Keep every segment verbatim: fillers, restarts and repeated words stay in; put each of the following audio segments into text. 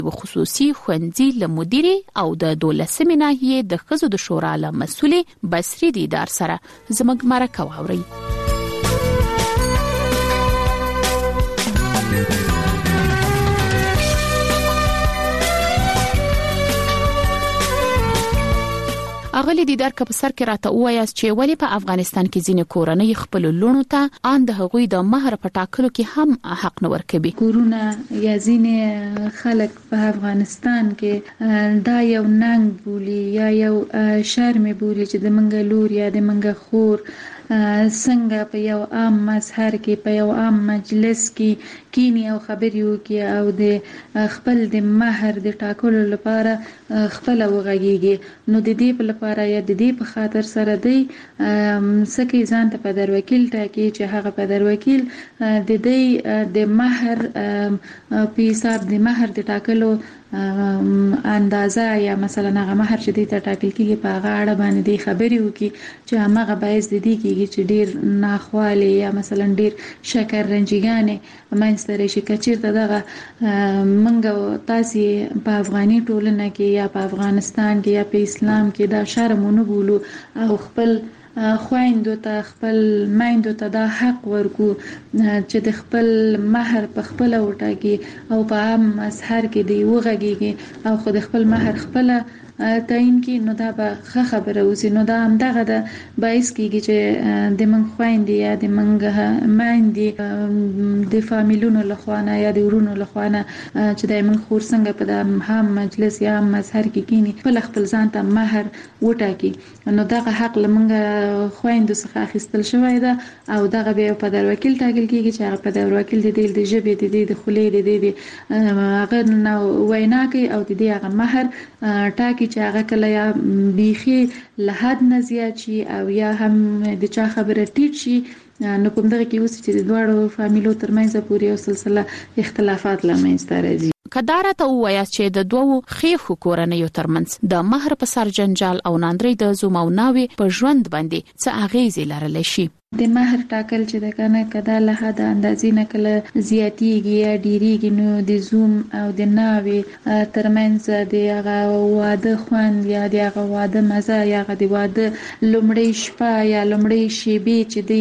خصوصي ښوونځي له مدیرې او د دولسمې ناحیې د ښځو د شورا له مسؤلې بصري دیدار سره زموږ مرکه واوري. اغلی دیدار که په سر کې راته وایاست چې ولی په افغانستان کې ځینې کورنۍ خپل لونو ته ان د هغوی د مہر په ټاکلو کې هم حق نه ورکوي. کورونه یا ځینې خلک په افغانستان کې دا یو ننګ بولي یا یو شرم بولي چې د منګه لور یا د منګه خور څنګه په یو عام مظهر کې په یو عام مجلس کې کینی او خبرې وکړي او د خپل د مہر د ټاکلو لپاره خپل وغږیږي. نو د دې په لپاره یا د دې په خاطر سره دی سکه ځان ته په در وکیل ټاکي چې هغه په در وکیل د دې د مہر په حساب د مہر د ټاکلو اندازه یا مثلا هغه مہر چې د ټاکل کېږي په هغه اړه باندې د خبرې وکړي چې هغه باعث د دې کېږي چې ډیر ناخواله یا مثلا ډیر شکر رنجګانې منځته شي. کچیرته دغه منګه تاسو په افغاني ټولنه کې یا په افغانستان کې یا په اسلام کې دا شرم نه بولو او خپل خويندو ته خپل مایندو ته دا حق ورکو چې د خپل مہر په خپل وټاږي او په عام مظهر کې دی وغږیږي او خو د خپل مہر خپل تعین کې نو دا به ښه خبره اوسي. نو دا هم دغه د باعث کېږي چې د من خويندې یا د منګه مایندې د فامیلونو لخوانه یا د ورونو لخوانه چې د من خور څنګه په د هم مجلس یا مظهر کې کینی په خپل ځان ته مہر وټاکي. نو دغه حق لمنګه خويندو څخه اخیستل شوی ده او دغه به په در وکیل ټاکل کېږي چې هغه په در وکیل د دې د ژبې د دې د خولې د دې هغه نو وینا کوي او د دې هغه مہر ټاکي چې هغه کله یا بیخي له حد نه زیات شي او یا هم د چا خبره ټیټ شي. نو کوم دغه کې اوس چې د دوړو فامیلو ترمنځ پورې یو سلسله اختلافات لمنځته راځي. کدارت او وایاست چې د دوو خېخو کورنیو ترمنځ د مہر په سر جنجال او ناندري د زوماوناوي په ژوند باندې څه اغیزې لرلی شي. د مہر ټاکل چې د کنه کدا له حد اندازې نه کله زیاتیږي یا ډیریږي نو د زوم او د ناوي ترمنځ د هغه واده خوند یا د هغه واده مزه یا د واده لومړی شپه یا لومړی شیبې چې د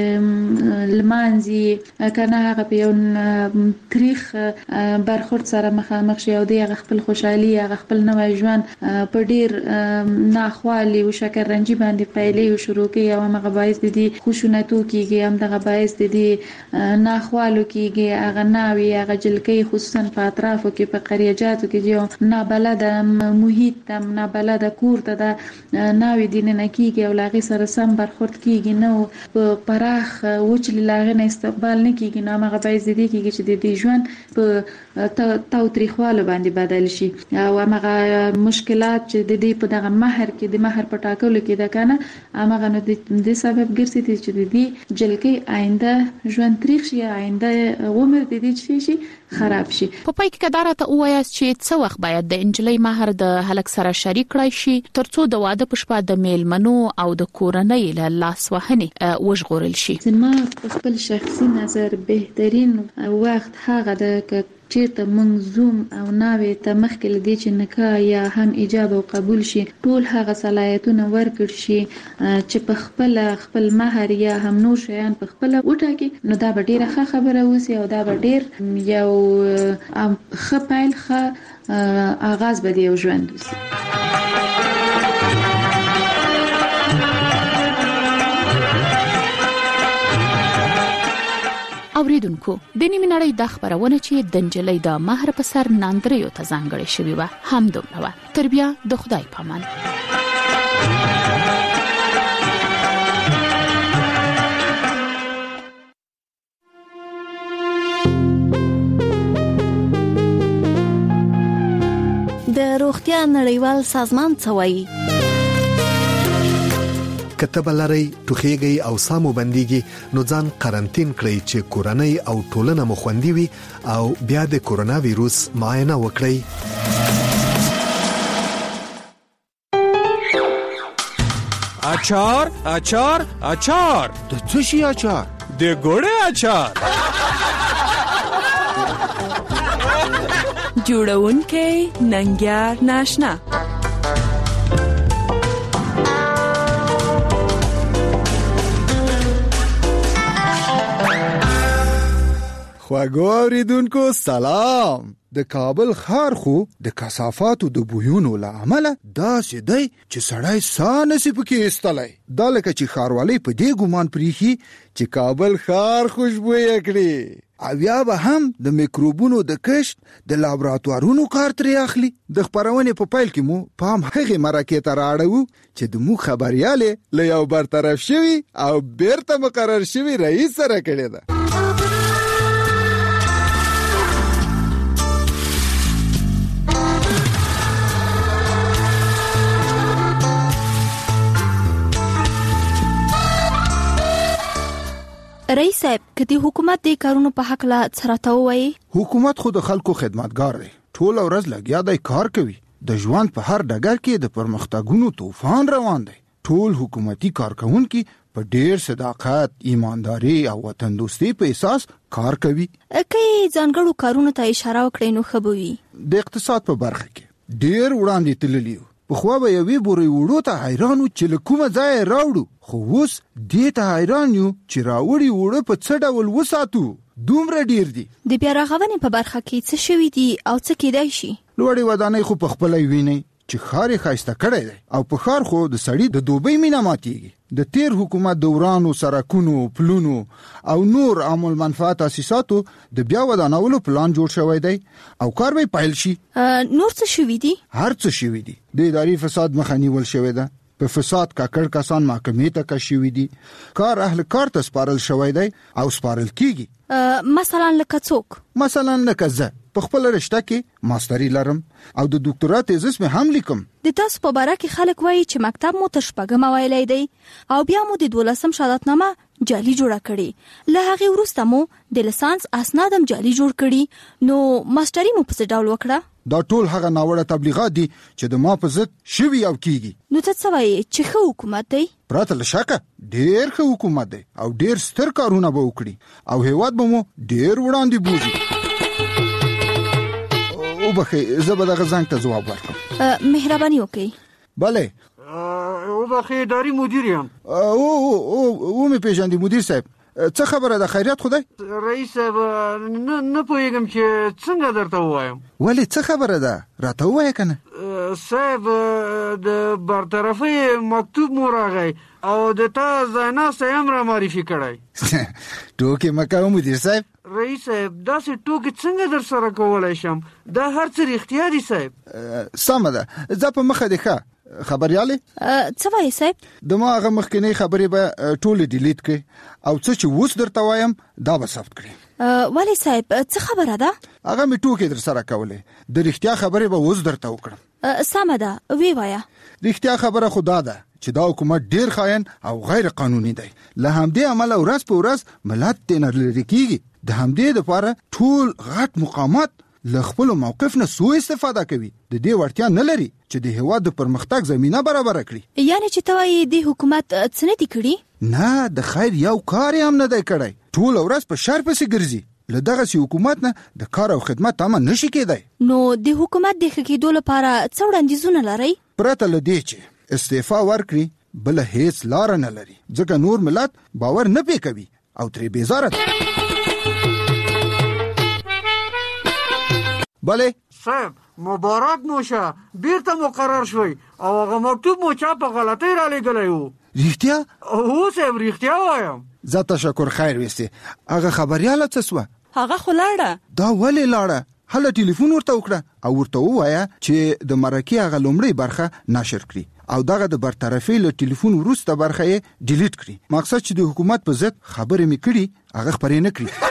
لمانځي کنه هغه په یو تاریخ برخورد سره مخامخ شي او د هغه خپل خوشحالي هغه خپل نوې ژوند په ډیر ناخوالي او شکر رنجي باندې پیلې او شروع کوي او هغه باعث دي شونتو کېږي هم دغه باعث دي ناخوالو کېږي هغه ناوي هغه جلکې خصوصا په اطرافو کې په قریجاتو کې یو نابلد محیط تم نابلد کور ته د ناوي دین نه کېږي او لاغي سره سم برخورد کېږي نو په پراخ وچل لاغه نه استقبال نه کېږي نو هغه باعث دي کېږي چې د دې ژوند په تاوتریخوالو باندې بدل شي او هغه مشکلات چې د دې په دغه مہر کې د مہر په ټاکلو کې د کنه هغه نو د سبب ګرځي چې د دې جلکې آینده ژوند تاریخ شي آینده عمر د دې شي خراب شي. په پای کې کدارته وایاست چې څو وخت باید د انجلۍ مہر د هلک سره شریک کړی شي ترڅو د واده په شپه د میلمنو او د کورنۍ له لاس وهنې وژغورل شي. زما خپل شخصي نظر بهترین وخت هغه د چیرته منظوم او ناوي ته مخکې لدی چې نکاح یا هم ایجاب او قبول شي ټول هغه صلاحیتونه ورکړ شي چې په خپل خپل مہر یا هم نور شیان په خپل وټاکي نو دا به ډیره ښه خبره وسی او دا به ډیر یو ښه پیل ښه آغاز به دی ژوند وسی. اوریدونکو د نیمه نړۍ د خبرونه چې د انجلۍ د مہر په سر ناندریو ته ځانګړې شوی و هم دومره تر بیا د خدای پامان. د روغتیا نړیوال سازمان څه وایي؟ کتب لري ټوخیږي او سامو بنديږي نو ځان قرنټین کړئ چې کورنۍ او ټولنه مو خوندي وي او بیا د کورونا وایروس معاینه وکړئ. اچار اچار اچار د څه شي اچار؟ د ګوړې اچار. جوړونکی ننګیار ناشنا. خواږو اوریدونکو سلام. د کابل ښار خو د کثافاتو د بویونو له امله داسې دی چې سړی ساه نشي پکې ایستلی. دا لکه چې ښاروالۍ په دې ګمان پریښي چې کابل ښار خوشبویه کړي، او یا به هم د میکروبونو د کشف د لابراتوارونو کار ترې اخلي. د خپرونې په پیل کې مو پام هغې مرکې ته رااړوو چې د موږ خبریالې له یو برطرف شوي او بیرته مقرر شوي رئیس سره کړې ده. رئیس صاحب، کدی حکومت د کارونو په حق لا څرته وایي؟ حکومت خو د خلکو خدمتګار دی، ټول ورځ لګیا دی کار کوي. د ژوند په هر ډګر کې د پرمختګونو طوفان روان دی. ټول حکومتي کارکونکي په ډیر صداقت، ایمانداري او وطن دوستي په اساس کار کوي. که ځانګړو کارونو ته اشاره وکړئ نو ښه به وي. د اقتصاد په برخه کې ډیر وړاندې تللی یو. پخوا به یوې بورې وړو ته حیران وو چې له کومه ځایه راوړو، خو اوس دې ته حیران یو چې راوړي وړه په څه ډول وساتو. دومره ډیر دي. د بیا رغونې په برخه کې څه شوي دي او څه کېدای شي؟ لوړې ودانۍ خو په خپله وینئ چې ښار یې ښایسته کړی دی، او په ښار خو د سړي د دوبۍ مینه ماتیږي. د تیر حکومت دورانو سرکونو، پلونو او نور عامل منفعه تاسیساتو د بیا ودانولو پلان جوړ شوی دی او کار به پیل شي. نور څه شوي دي؟ هر څه شوي دي. د اداري فساد مخه نیول شوی ده، په فساد کاکړ کسان محکمې ته کش شوي دي، کار اهل کار ته سپارل شوی دی او سپارل کیږي. مثلا لکه څوک؟ مثلا لکه زه په خپل رشته کې ماستری لرم او د ډاکټرا تیزس مې هم لیکم. د تاسو په باره کې خلک وایي چې مکتب مو تر شپږم ویلی دی او بیا مو د دولسم شهادتنامه جعلي جوړه کړې، له هغې وروسته مو د لیسانس اسناد هم جعلي جوړ کړي. نو ماستري مو په څه ډول وکړه؟ دا ټول هغه ناوړه تبلیغات دي چې د ما په ضد شوي او کیږي. نو ته څه وایې چې ښه حکومت دی؟ پرته له شکه ډیر ښه حکومت دی او ډیر ستر کارونه به وکړي او هیواد به مو ډیر وړاندې بوځي. او بخې زه به دغه زنګ ته ځواب ورکړم. مهرباني وکړئ. بله. او بخې اداري مدیر یم. او او او مې پیژندې مدیر صاحب. څه خبره ده؟ خیریت خدای؟ رئیس صاحب نه نه پوهېږم چې څنګه درته ووایم. ولې څه خبره ده؟ راته ووایه که نه. صاحب د برطرفۍ مکتوب مو راغی او د تا ځایناستی هم را معرفي کړی. ټوکې مه کوه مدیر صاحب. رئیس صاحب داسې ټوکې څنګه در سره کولی شم؟ دا هر څه رښتیا دي صاحب. سمه ده، ځه په مخه دې ښه. خبریالې څه وایي صاحب؟ د ما هغه مخکنۍ خبرې به ټولې ډیلیټ کړي او څه چې اوس درته وایم دا به ثبت کړي. ولې صاحب څه خبره ده؟ هغه مې ټوکې در سره کولې، د رښتیا خبرې به اوس درته وکړم. سمه ده، وی وایه. رښتیا خبره خو دا ده چې دا حکومت ډیر خاین او غیر قانوني دی. له همدې امله ورځ په ورځ ملت ترې لرې کیږي. د همدې دپاره ټول غټ مقامات له خپلو موقف نه سوء استفاده کوي. د دې وړتیا نه لري چې د هېواد د پرمختګ زمینه برابره کړي. یعنې چې ته وایې د حکومت څه نه دي کړي؟ نه، د خیر یو کار هم نه دی کړی. ټوله ورځ په شر پسې ګرځي. له دغسې حکومت نه د کار او خدمت تمه نشي کېدی. نو د حکومت د ښه کېدو لپاره څه وړاندیزونه لرئ؟ پرته له دې چې استعفا ورکړي بله هیڅ لاره نه لري، ځکه نور ملت باور نه پې کوي او ترې بیزاره دی. بله صاحب مبارک مو شه، بیرته مقرر شوی او هغه مکتوب مو چا په غلطۍ را لېږلی و. رښتیا؟ هو صاحب رښتیا وایم. زه تشکر خیر وستې. هغه خبریاله څه سوه؟ هغه خو لاړه. دا ولې لاړه؟ هله ټلیفون ورته وکړه او ورته ووایه چې د مرکې هغه لومړۍ برخه نشر کړي او دغه د برطرفۍ له ټلیفون وروسته برخه یې ډیلیټ کړي. مقصد چې د حکومت په ضد خبرې مې کړي هغه خپرې نه کړي.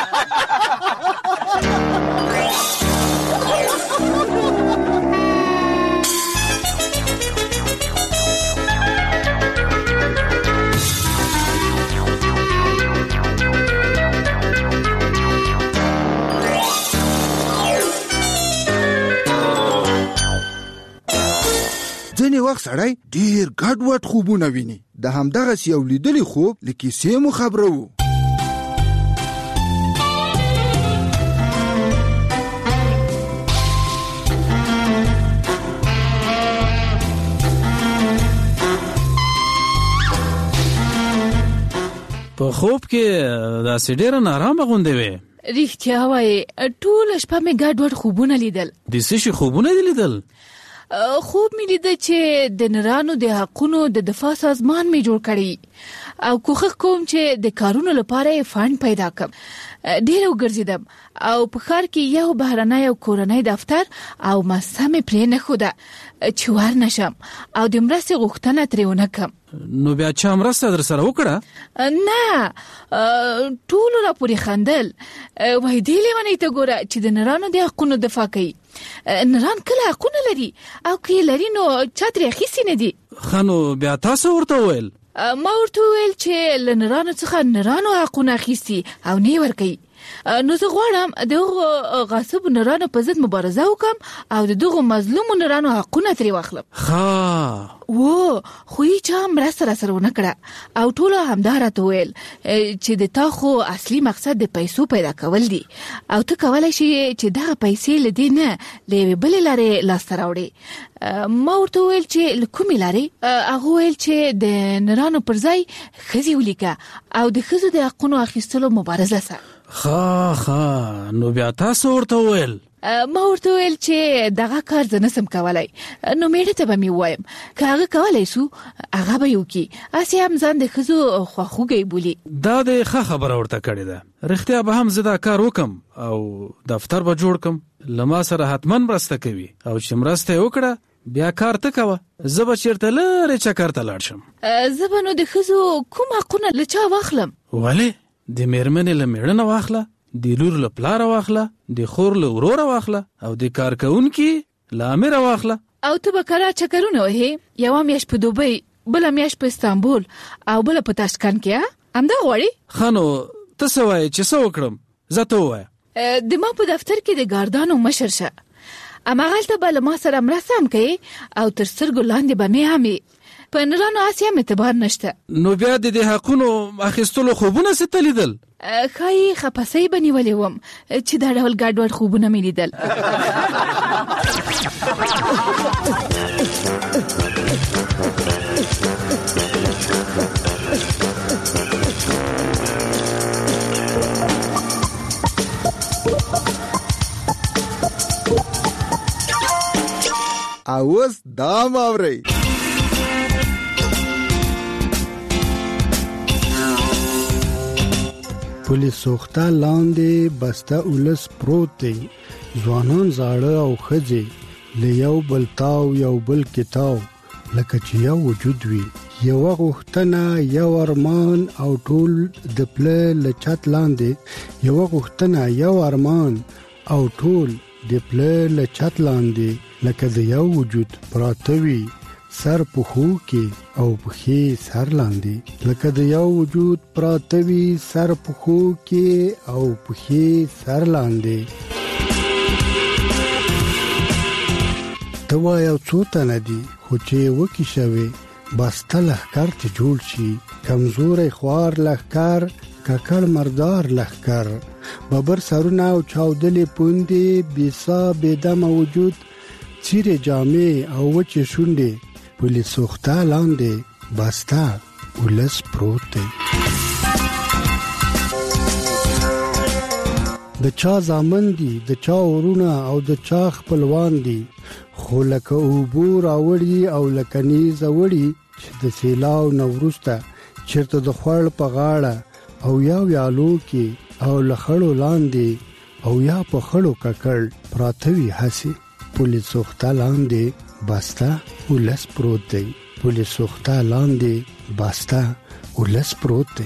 ځینې وخت سړی ډیر ګډوډ خوبونه ویني. د همدغسې یو لیدلی خوب له کیسې مو خبره وو. په خوب کې داسې ډېره نارامه غوندې وې. رښتیا وایې ټوله شپه مې ګډوډ خوبونه لیدل. د څه شي خوبونه دې لیدل؟ خوب مې لیده چې د نرانو د حقونو د دفاع سازمان مې جوړ کړی او کوښښ کوم چې د کارونو لپاره یې فند پیدا کړم. ډېر وګرځیدم او په ښار کې یو بهرنی او کورنی دفتر او مسه مې پرې نه ښوده چې ور نشم او د مرستې غوښتنه ترې ونه کړم. نو بیا چا مرسته در سره وکړه؟ نه، ټولو راپورې خندل. وایي دې لیونۍ ته ګوره چې د نرانو د حقونو دفاع کوي. نران کله حقونه لري او که یې لري نو چا ترې اخیستي نه دي. ښه نو بیا تاسو ورته وویل؟ ما ورته وویل چې له نرانو څخه نرانو حقونه اخیستي او نه یې ورکوي. نو زه غواړم د هغو غاصبو نرانو په ضد مبارزه وکم او د دغو مظلومو نرانو حقونه ترې واخلم. ښه و خو یې چا مرسته راسره ونه کړه او ټولو همدا راته وویل چې د تا خو اصلي مقصد د پیسو پیدا کول دي او ته کولی شي چې دغه پیسې له دې نه له یوې بلې لارې لاسته راوړې. ما ورته وویل چې له کومې لارې؟ هغه وویل چې د نرانو پر ځای ښځې ولیکه او د ښځو د حقونو اخیستلو مبارزه سه. ښه ښه نو بیا تاسو ورته وویل؟ ما ورته ویل چې دغه کار زه نسم کولای، نو میړه ته به مې ووایم که هغه کولی سو هغه به یې وکړي. هسې هم ځان د ښځو خواخوږی بولي. دا د ښه خبره ورته کړې ده. رښتیا به هم زه دا کار وکم او دفتر به جوړ کم. له ما سره حتما مرسته کوي او چې مرسته یې وکړه بیا کار ته کوه. زه به چېرته لرې چکر ته لاړ شم. زه به نو د ښځو کوم حقونه له چا واخلم؟ ولې؟ د مېرمنې له میړه نه واخله، د لور له پلاره واخله، د خور له وروره واخله او د کارکوونکي له امره واخله. او ته به کله چکرونه وهې؟ یوه میاشت په دوبۍ، بله میاشت په استانبول او بله په تاشکند کې. همدا غواړې؟ ښه نو ته څه وایې چې څه وکړم؟ زه ته ووایه. د ما په دفتر کې د ګاردانو مشر شه. هماغلته به له ما سره مرسته هم کوې او تر سترګو لاندې به مې هم په نرانو هسې هم اعتبار نشته. نو بیا د دې حقونو اخیستلو خوبونه څه ته لیدل؟ ښایي خپسۍ به نیولې وم چې دا ډول ګډوډ خوبونه مې لیدل. اوس دا ماورئ پولیس سوخته لاندې بسته اولس پروت دی. ځوانان زاړه او ښځې له یو بل تاو یو بل کتاو لکه چې یو وجود وي. یوه غوښتنه یو ارمان او ټول د پله له چت لاندې. یوه غوښتنه یو ارمان او ټول د پله له چت لاندې لکه د یو وجود پراته وي سر پخو کې او پخې سر لاندې. لکه د یو وجود پراته وي سر پخو کې او پخې سر لاندې. ته وایه څو تنه دي خو چې وکې شوې بسته لښکر چې جوړ شي. کمزوری خوار لښکر ککړ مردار لښکر. ببر سرونه او چاودلې پوندې بېسا بېدمه وجود څیرې جامې او وچې شونډې. پولیس سوخته لاندې بسته اولس پروت دی. د چا زامن دي د چا ورونه او د چا خپلوان دي خو لکه اوبو راوړي او لکه نیزه وړي چې د سیلاو نه وروسته چېرته د خوړ په غاړه او یا ویالو کې او له خړو لاندې او یا په خړو ککړ پراته وي هسې. پولیس سوخته لاندې بسته اولس پروت دی. پولیس سوخته لاندې بسته اولس پروت دی.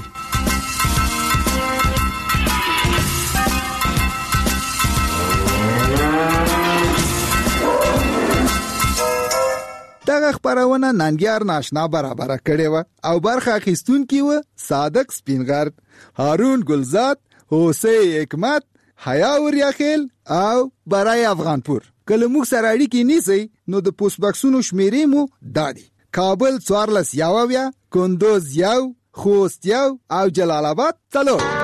دغه خبرونه ننګیار ناشنا برابر کړي و او برخه اخیستونکي و صادق سپینغر، هارون گلزاد، حسین حکمت، حیا وریاخیل او برای افغانپور. کله موږ سره اړیکې نیسئ نو د پوسټ باکسونو شمیرې مو دادي: کابل څوارلس یو اویا، کندوز یو، خوست یو او جلال آباد څلور.